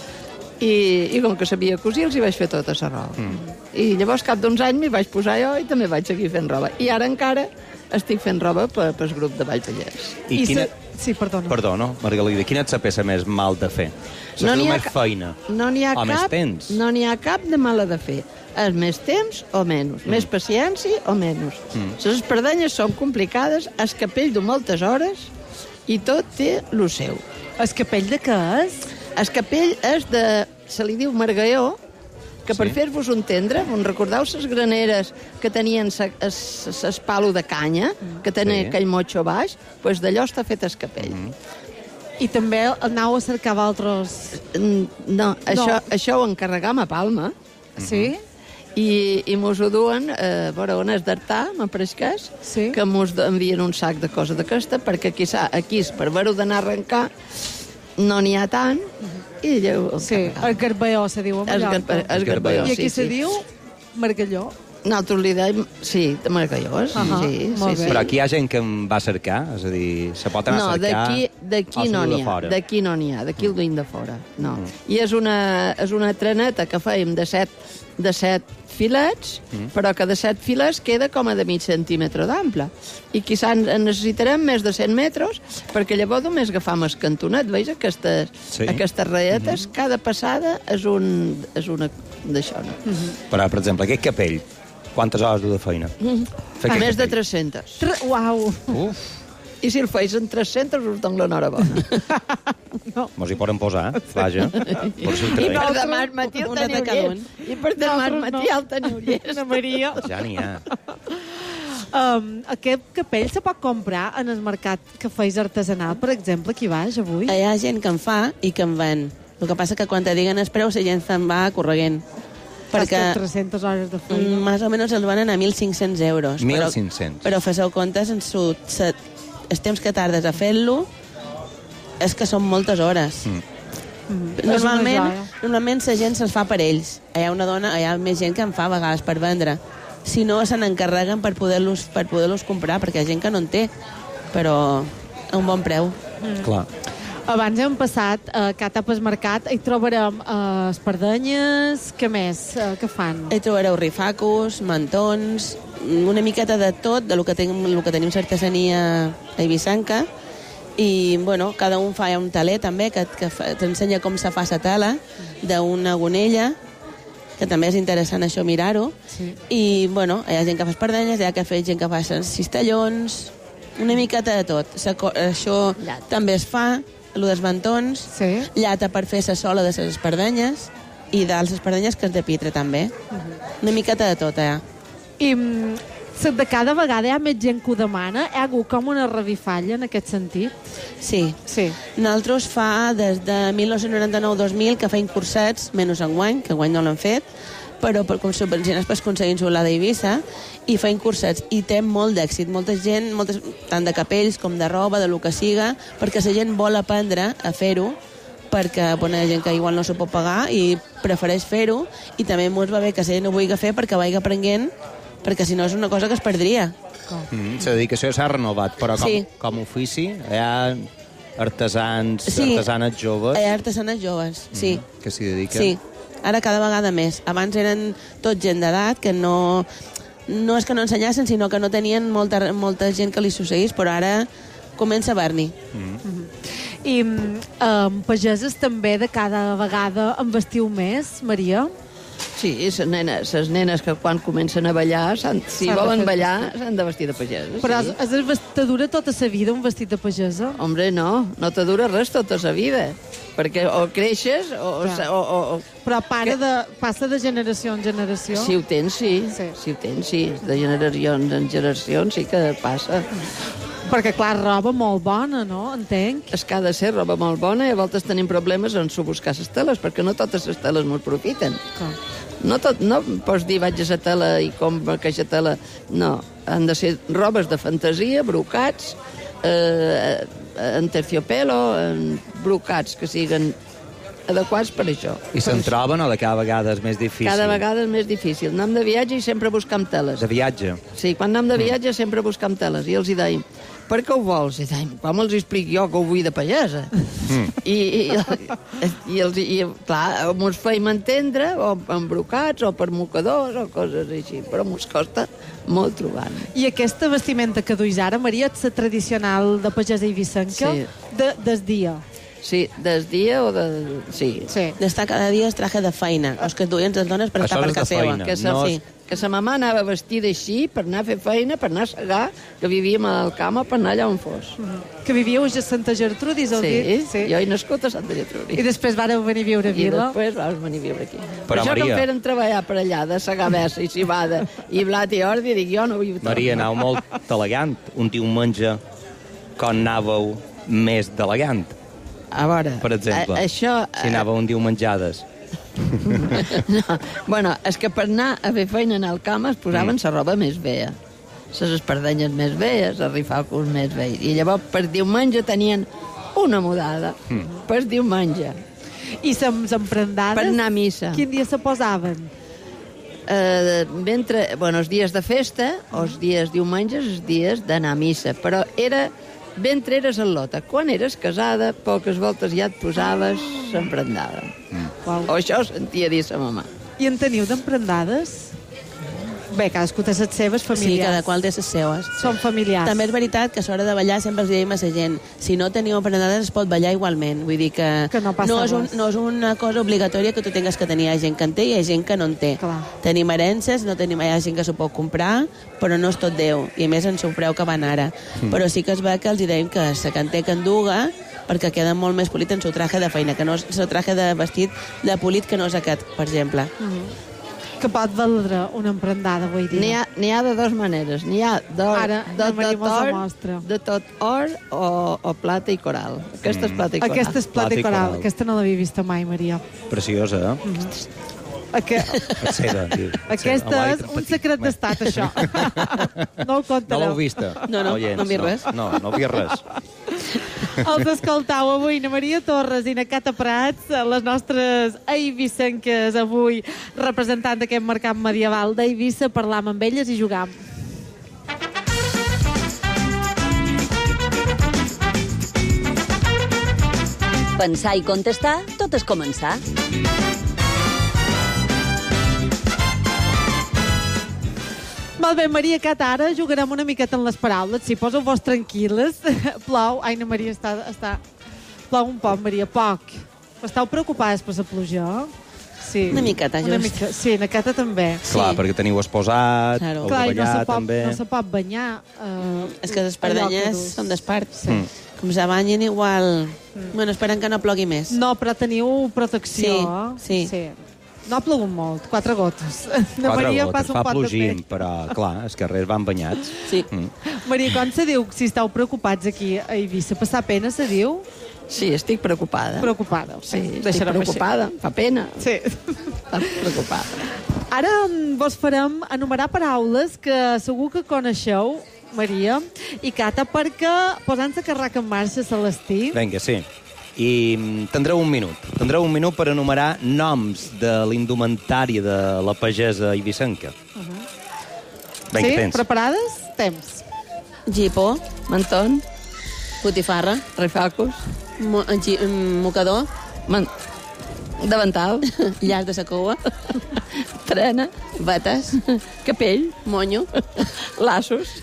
i com que sabia cosir els hi vaig fer tota la roba. I llavors cap d'uns anys m'hi vaig posar jo i també vaig seguir fent roba. I ara encara estic fent roba pel grup de Ball Pagès. I quina... Sí, perdona. Perdona, Margalida, quina és la peça més mal de fer? La més feina. No n'hi ha més temps. No n'hi ha cap de mala de fer. És més temps o menys, més paciència o menys. Les espardenyes són complicades, el capell du moltes hores i tot té lo seu. El capell de què és? El capell és de... se li diu margalló, que per fer-vos entendre, on recordeu les graneres que tenien l'espalo de canya, que tenia aquell motxo baix, doncs d'allò està fet el capell. I també anau a cercar altres... No, això ho encarregam a Palma. Sí? I mos ho duen a veure on és d'Artà, m'apareix que és, que mos envien un sac de cosa d'aquesta, perquè aquí per veure-ho d'anar a arrencar no n'hi ha tant, i lleu... Sí, el garballó se diu a Mallorca. El garballó, I aquí se diu margalló. Nosaltres li dèiem, sí, de margalló, sí. Però aquí hi ha gent que em va cercar, és a dir, se pot anar a cercar... No, d'aquí no n'hi ha, d'aquí el duim de fora, no. I és una treneta que fèiem de set filets, però que de 7 filets queda com a de mig centímetre d'ample. I quizà necessitarem més de 100 metres, perquè llavors només agafam el cantonet, veus, aquestes raetes, cada passada és una d'això. Però, per exemple, aquest capell, quantes hores du de feina? Més de 300. Uau! Uf! I si el feis en 300 us dono l'enhorabona. Mos hi poden posar, vaja. I per demà al matí el teniu llest. I per demà al matí el teniu llest. Ana Maria. Ja n'hi ha. Aquest capell se pot comprar en el mercat que feis artesanal, per exemple, aquí baix, avui? Hi ha gent que en fa i que en ven. El que passa que quan te diguen el preu, la gent se'n va correguent. Perquè 300 hores de feina. Més o menys els venen a 1.500 euros. 1.500. Però feseu comptes en els temps que tardes a fer-lo és que són moltes hores. Normalment la gent se'ls fa per ells. Hi ha més gent que en fa a vegades per vendre. Si no, se n'encarreguen per poder-los comprar, perquè hi ha gent que no en té, però a un bon preu. Clar. Abans hem passat a Catapes Mercat, hi trobarem espardenyes, què més? Què fan? Hi trobareu rifacos, mantons, una miqueta de tot, de lo que tenim artesania a Eivissenca, i, bueno, cada un fa un taler també, que t'ensenya com se fa la tela d'una gonella, que també és interessant això mirar-ho. Sí. I, bueno, hi ha gent que fa espardenyes, hi ha gent que fa cistellons, una miqueta de tot. Això també es fa, el dels mantons, llata per fer la sola de les espardenyes, i de les espardenyes que és de pitre també. Una miqueta de tot, I de cada vegada hi ha més gent que ho demana? Hi ha hagut com una revifalla en aquest sentit? Sí. Nosaltres fa des de 1999-2000 que feim cursets, menys enguany, que enguany no l'han fet, però com subvencionats per aconseguir insular d'Eivissa, i feim cursets, i té molt d'èxit. Molta gent, tant de capells com de roba, de lo que siga, perquè la gent vol aprendre a fer-ho, perquè hi ha gent que igual no s'ho pot pagar i prefereix fer-ho, i també ens va bé que la gent ho vulgui fer perquè vagi aprenent, perquè si no és una cosa que es perdria. La dedicació s'ha renovat, però com ofici hi ha artesans, artesanes joves. Hi ha artesanes joves, sí. Que s'hi dediquen. Sí, ara cada vegada més. Abans eren tot gent d'edat, que no és que no ensenyassin, sinó que no tenien molta gent que li succeís, però ara comença a haver-n'hi. I pageses també de cada vegada en vestiu més, Maria? Sí, les nenes que quan comencen a ballar, si volen ballar, s'han de vestir de pagesa. Però te dura tota la vida un vestit de pagesa? Hombre, no te dura res tota la vida, perquè o creixes o... Però passa de generació en generació? Si ho tens, sí. De generacions en generacions sí que passa. Perquè, clar, roba molt bona, no? Entenc. És que ha de ser roba molt bona i a voltes tenim problemes en buscar les teles, perquè no totes les teles ens profiten. No pots dir vaig a la tela i compra aquesta tela. No, han de ser robes de fantasia, brocats, en terciopelo, en brocats que siguin adequats per això. I se'n troben o de cada vegada és més difícil? Cada vegada és més difícil. Anem de viatge i sempre buscam teles. De viatge? Sí, quan anem de viatge sempre buscam teles. I els hi deim, per què ho vols? I deim, com els explico jo que ho vull de pagesa? I clar, mos feim entendre, o en brocats, o per mocadors, o coses així, però mos costa molt trobar-ho. I aquesta vestimenta que duis ara, Maria, és la tradicional de pagesa eivissenca? Sí. Des dia? Sí, des dia o de... Sí. D'estar cada dia es traje de feina. Els que duien les dones per estar per casa seva. Que sa mamà anava vestida així per anar a fer feina, per anar a segar, que vivíem al camp per anar allà on fos. Que vivíeu a Santa Gertrudis? Sí, jo he nascut a Santa Gertrudis. I després vareu venir a viure a Vila? I després vam venir a viure aquí. Però això Maria... que em feren treballar per allà, de segar bessa i cibada, i blat i ordi, dic, jo no vull... Maria, anau molt elegant. Un diumenge quan anàveu més d'elegant. A veure, per exemple, això... si anàveu un diumenjades. No, bueno, és que per anar a fer feina en el camp es posaven la roba més vea. Les espardenyes més vees, els rifacos més veus. I llavors per diumenge tenien una mudada. Per diumenge. I les emprendades? Per anar a missa. Quin dia se posaven? Els dies de festa, els dies diumenges, els dies d'anar a missa. Però era... Ventre eres al·lota. Quan eres casada, poques voltes ja et posaves l'emprendada. O això sentia dir sa mamà. I en teniu d'emprendades? Bé, cadascú té les seves familiars. Sí, cada qual té les seves. Són familiars. També és veritat que a l'hora de ballar sempre els diem a la gent, si no teniu emprendades es pot ballar igualment. Vull dir que no és una cosa obligatòria que tu tingues que tenir. Hi ha gent que en té i hi ha gent que no en té. Clar. Tenim herències, hi ha gent que s'ho pot comprar, però no és tot Déu. I a més en el preu que van ara. Però sí que es ve que els dèiem que la que en té que enduga, perquè queda molt més polit en el traje de feina, que no és el traje de vestit de polit que no és aquest, per exemple. Que pot valdre una emprendada avui dia? N'hi ha de dues maneres. N'hi ha de tot or o plata i coral. Aquesta és plata i coral. Aquesta és plata i coral. Aquesta no l'havia vista mai, Maria. Preciosa, Aquesta és un secret d'estat, això. No ho contareu. No l'heu vista? No vi res. No vi res. Els escoltau avui na Maria Torres i na Cata Prats, les nostres eivissenques avui, representant d'aquest mercat medieval d'Eivissa, parlam amb elles i jugam. Pensar i contestar, tot és començar. Molt bé, Maria Cat, ara jugarem una miqueta en les paraules. Si poseu-vos tranquil·les. Plou. Ai, na Maria està... Plou un poc, Maria, poc. Estàu preocupades per la pluja? Sí. Una miqueta, just. Sí, na Cata també. Clar, perquè teniu esposat, Claro. heu Clar, de i no ballar, se pot, també. no se pot banyar. És que les espardenyes són d'espart. Sí. Com se banyen igual... Bueno, esperem que no plogui més. No, però teniu protecció. Sí. No ha plogut molt, 4 gotes. Na 4 Maria gotes, passa un fa pot de plogim, pell. però, clar, els carrers van banyats. Sí. Maria, com se diu si esteu preocupats aquí a Eivissa? Passar pena, se diu? Sí, estic preocupada. Preocupada. Sí, estic preocupada. Fa pena. Sí. Estic preocupada. Ara vos farem enumerar paraules que segur que coneixeu, Maria i Cata, perquè posant la carraca en marxa, Celestí... Vinga, sí. I tindreu un minut. Tindreu un minut per enumerar noms de l'indumentària de la pagesa eivissenca. Vinga, Sí? tens. Preparades? Temps. Gipó. Mantón. Botifarra. Rifacos. Mocador. Davantal. Llaç de la cua. Trena. Vetes. Capell. Monyo. Laços.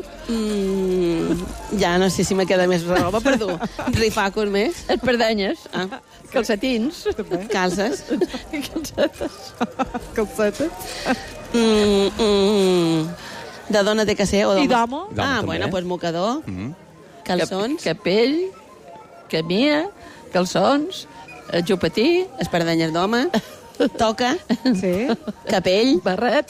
Ja no sé si me queda més roba per dur. Rifacos més. Espardenyes. Calcetins. Calces. Calcetes. De dona té que ser o d'home? I d'home? Bueno, doncs mocador. Calçons. Capell. Camia. Calçons. Jupatí. Espardenyes d'home. Toca. Sí. Capell. Barret.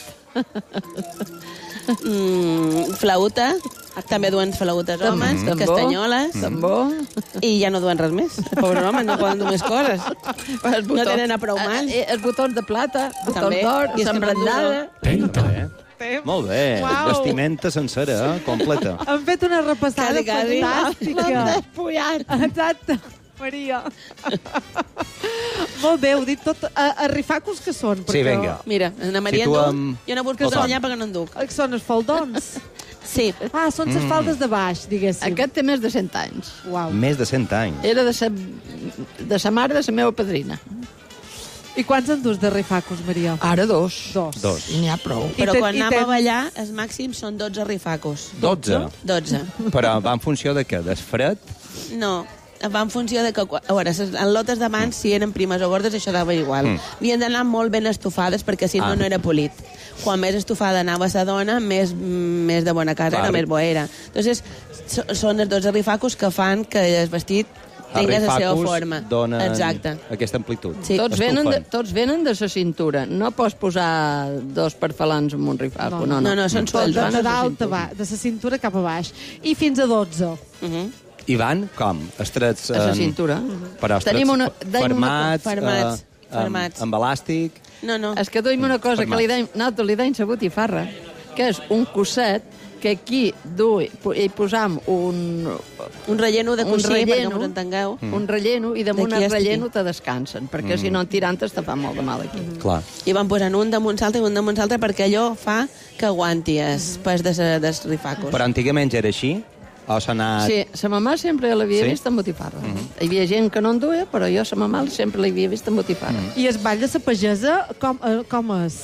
Flauta. També duen flautes homes. Castanyoles. Tambor. I ja no duen res més. Pobres homes, no poden dur més coses. No tenen a prou mans. Els botons de plata, botons També. d'or, I és que no s'embrandada. Molt bé. Uau. Vestimenta sencera, completa. Hem fet una repassada Quasi. fantàstica. L'hem despullat. Exacte. Maria. Molt bé, heu dit tot. A rifacos que són? Sí, vinga. Mira, na Maria Situa'm- jo no busco Tothom. allà perquè no en duc. Són els faldons? Sí. Ah, són les faldes de baix, diguéssim. Aquest té més de 100 anys. Uau. Més de 100 anys. Era de sa mare de la meva padrina. I quants en dus de rifacos, Maria? Ara 2. 2. I n'hi ha prou. Però quan anem a ballar, els màxims són 12 rifacos. 12? 12. Però va en funció de què? Del fred? No, va en funció de que... A veure, les lotes de mans, si eren primes o gordes, això dava igual. Havien d'anar molt ben estufades, perquè si no, no era polit. Quan més estufada anava la dona, més de bona casa era, més bo era. Entonces, són els 12 rifacos que fan que el vestit tingui la seva forma. Donen Exacte. aquesta amplitud. Sí. Tots venen de la cintura. No pots posar 2 perfalans en un rifaco. No, són Tots sueldos. de dalt, de la cintura cap a baix. I fins a 12. I van com? Estrets... A la cintura. Però estrets fermats, Fermats. amb elàstic... No. És que duim una cosa que li deim la botifarra, que és un cosset que aquí hi posam un relleno de coixí, perquè us entengueu. Un relleno, i damunt D'aquí el estic. relleno te descansen, perquè si no tirant te fa molt de mal aquí. Clar. I van posant un damunt l'altre i un damunt l'altre perquè allò fa que aguanti el pes dels rifacos. Però antigament era així? O s'ha anat... Sí, sa mamà sempre l'havia Sí? vist amb botifarra. Hi havia gent que no en duia, però jo sa mamà sempre l'havia vist amb botifarra. I el ball de la pagesa, com és?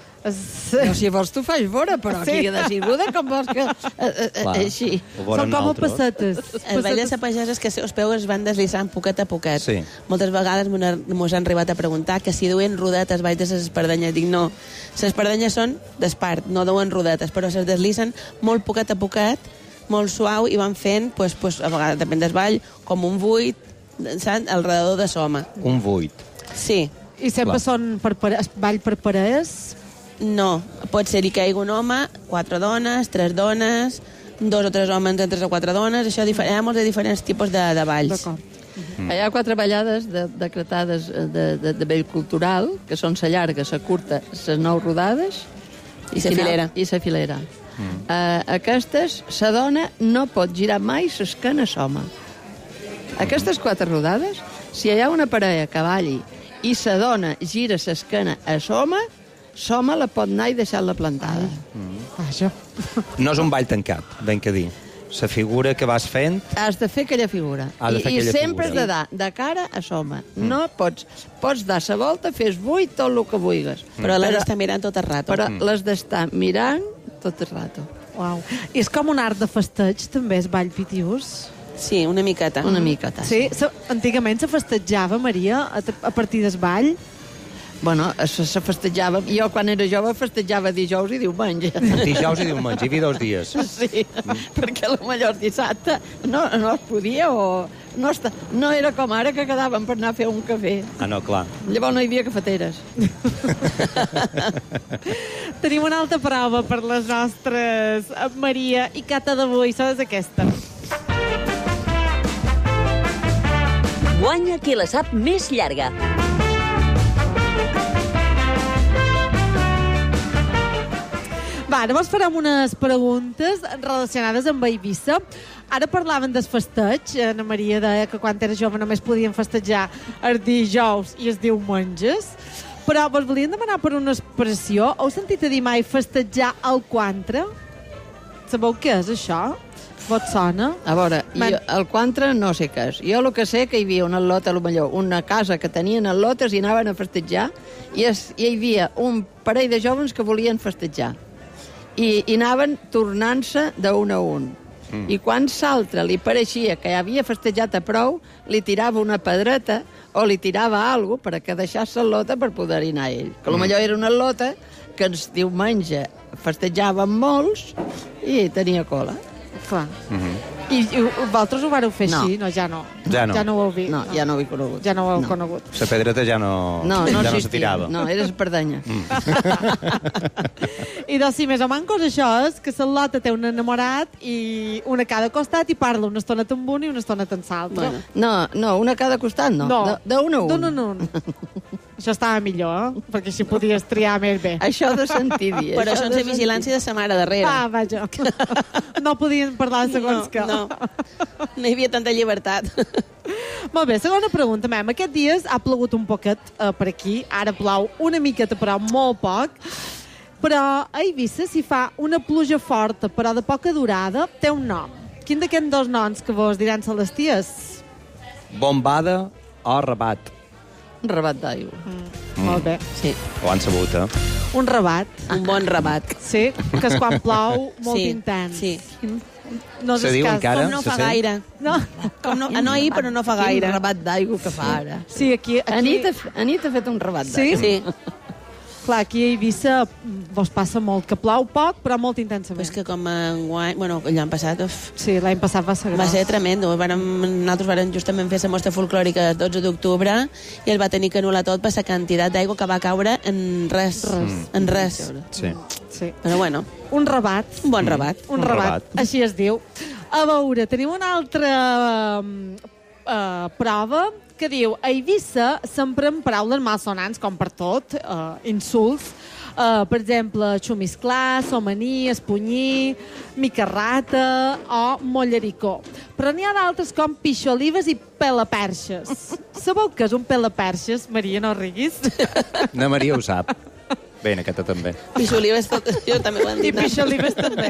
No, si vols tu faig fora, però Sí. aquí de decidida com vols que... així. Són com a pessetes. El ball de la pagesa és que els peus es van deslizant poquet a poquet. Sí. Moltes vegades mos han arribat a preguntar que si duen rodetes baix de les espardenyes. Dic, no, les espardenyes són d'espart, no duen rodetes, però se deslizen molt poquet a poquet, molt suau, i van fent, a vegades, depèn del ball, com un buit, saps? Alrededor de soma. Un buit. Sí. I sempre són ball per parelles? No, pot ser-hi que hi hagi un home, 4 dones, 3 dones, 2 o 3 homes entre 3 o 4 dones, això hi ha molts de diferents tipus de balls. D'acord. Hi ha 4 ballades decretades de vell cultural, que són la llarga, la curta, les 9 rodades I la filera. I la filera. Aquestes, la dona no pot girar mai l'esquena a l'home. Aquestes 4 rodades, si hi ha una parella que balli i la dona gira l'esquena a l'home, l'home la pot anar i deixar-la plantada. Vaja. No és un ball tancat, ben que dir. La figura que vas fent... Has de fer aquella figura. I sempre has de dar de cara a soma. No pots dar la volta, fes buit, tot el que vulguis. Però l'has d'estar mirant tot el rato. Però l'has d'estar mirant tot el rato. Uau. I és com un art de festeig, també, és ball pitiús? Sí, una miqueta. Una miqueta. Sí, antigament se festejava, Maria, a partir del ball? Bueno, se festejava... Jo, quan era jove, festejava dijous i diumenge. Dijous i diumenge, hi havia 2 dies. Sí, perquè potser dissabte no es podia o... No era com ara, que quedàvem per anar a fer un cafè. Ah, no, clar. Llavors no hi havia cafeteres. Tenim una altra prova per les nostres Maria i Cata d'avui, és aquesta. Guanya qui la sap més llarga. Va, ara vos farem unes preguntes relacionades amb Eivissa. Ara parlaven del festeig. Ana Maria deia que quan era jove només podien festejar els dijous i els diumenges. Però vos volien demanar per una expressió. Heu sentit a dir mai festejar al quantre? Sabeu què és això? Vos sona? A veure, el quantre no sé què és. Jo el que sé que hi havia una lota, potser una casa que tenien lotes i anaven a festejar i hi havia un parell de joves que volien festejar. I anaven tornant-se d'un a un. I quan l'altre li pareixia que ja havia festejat a prou, li tirava una pedreta o li tirava alguna cosa perquè deixés la lota per poder-hi anar ell. Que potser era una lota que els diumenge festejaven molts i tenia cola. Clar. I vosaltres ho vareu fer així? No, ja no. Ja no ho heu vist. No, ja no ho he conegut. Ja no ho heu conegut. La pedreta ja no se tirava. No, era espardenya. I doncs, si més o mancos, això és que la lota té un enamorat i una a cada costat i parla una estona amb un i una estona amb l'altre. No, una a cada costat no. D'un a un. D'un a un. Això estava millor, perquè així podies triar més bé. Això de sentir dir. Però això és vigilància de sa mare darrere. Ah, vaja. No podien parlar segons que. No hi havia tanta llibertat. Molt bé, segona pregunta, mem. Aquests dies ha plogut un poquet per aquí, ara plou una miqueta, però molt poc. Però a Eivissa, si fa una pluja forta, però de poca durada, té un nom. Quin d'aquests 2 noms que vos diran les ties? Bombada o rabat? Un rabat d'aigua. Molt bé. Sí. Ho han sabut, Un rabat. Un bon rabat. Sí, que és quan plou molt intens. Sí. No se diu encara? Com no fa gaire. No ahir, però no fa gaire. Quin rabat d'aigua que fa ara. Sí, aquí... Anit ha fet un rabat d'aigua. Sí. Clar, aquí a Eivissa vos passa molt, que plou poc, però molt intensament. És que com enguany... Bueno, l'any passat... Sí, l'any passat va ser gros. Va ser tremendo. Nosaltres vam justament fer la mostra folclòrica el 12 d'octubre i el va tenir que anul·lar tot per la quantitat d'aigua que va caure en res. En res. Sí. Però bueno. Un rabat. Un bon rabat. Un rabat. Així es diu. A veure, tenim una altra prova que diu, a Eivissa s'empren paraules malsonants, com per tot, insults. Per exemple, xumisclar, somaní, espunyir, micarrata o mollericó. Però n'hi ha d'altres com pixolives i pelaperxes. Sabeu què és un pelaperxes? Maria, no riguis. Na Maria ho sap. Bé, aquesta també. Pixolives, jo també ho han dit. I pixolives també.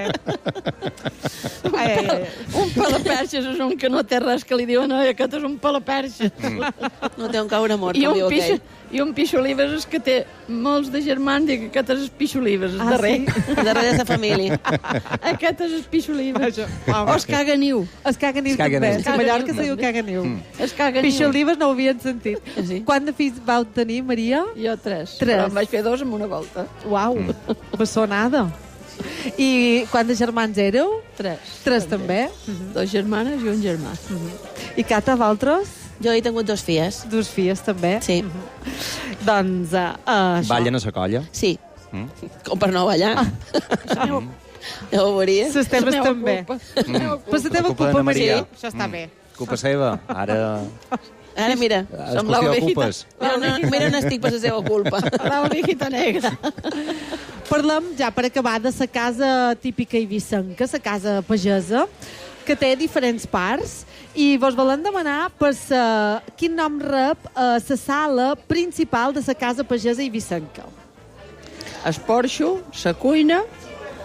Un pelaperxes és un que no té res que li diuen, aquest és un pelaperxes. No té un caure mort, com diu aquell. I un pixolives és que té molts de germans i aquest és el pixolives, el darrer. El darrer de la família. Aquest és el pixolives. O es caganiu. Es caganiu també. A Mallorca se diu caganiu. Pixolives no ho havien sentit. Quant de fills vau tenir, Maria? Jo 3. Però em vaig fer 2 en una volta. Uau, bessonada. I quants germans éreu? 3. 3 també? 2 germanes i un germà. I Cata, vosaltres? Jo he tingut 2 filles. 2 filles també? Sí. Doncs això. Ballen a la colla? Sí. Com per no ballar. Ja ho veuries. Les teves també. Però la teva culpa, Maria. Això està bé. Culpa seva. Ara, mira. Som l'ovejita. Mira on estic per la seva culpa. L'ovejita negra. Parlem, ja per acabar, de la casa típica eivissenca, la casa pagesa, que té diferents parts, i vos volem demanar per quin nom rep la sala principal de la casa pagesa eivissenca. El porxo, la cuina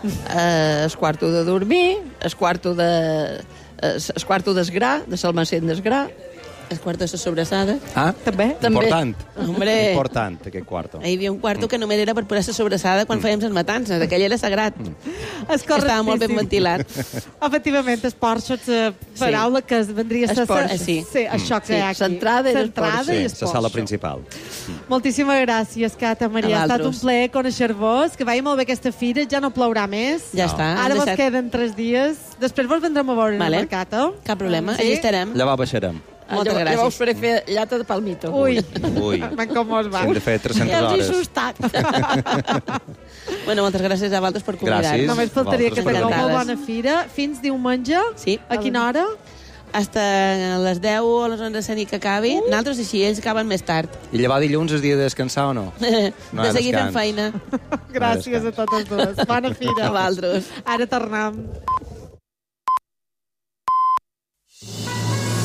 es quarto de dormir, es quarto d'esgrà, de salmacent d'esgrà, el quarto de sobrassada. Ah, també. Important. Hombre. Important, aquest quarto. Hi havia un quarto que només era per posar la sobrassada quan fèiem les matances. Aquell era sagrat. Estava molt ben ventilat. Efectivament, el porxo és la paraula que vendria a ser... Sí, això que hi ha aquí. Centrada i el porxo. Sí, la sala principal. Moltíssimes gràcies, Cata Maria. Ha estat un plaer conèixer-vos, que vagi molt bé aquesta fira, ja no plourà més. Ja està. Ara vos queden 3 dies. Després vos vendrem a veure en el mercat, eh? Cap problema, allà estarem. Llavors baixarem. Moltes gràcies. Llavors faré fer llata de palmito. Ui. Com us va? Hem de fer 300 hores. Ja els he assustat. Bueno, moltes gràcies a vosaltres per convidar-nos. Només faltaria que tingueu molt bona fira. Fins diumenge? Sí. A quina hora? Hasta les 10 o les 11 de nit que acabi. Nosaltres així, ells acaben més tard. I llevar dilluns és dia de descansar o no? De seguir fent feina. Gràcies a totes dues. Bona fira. A vosaltres. Ara tornem.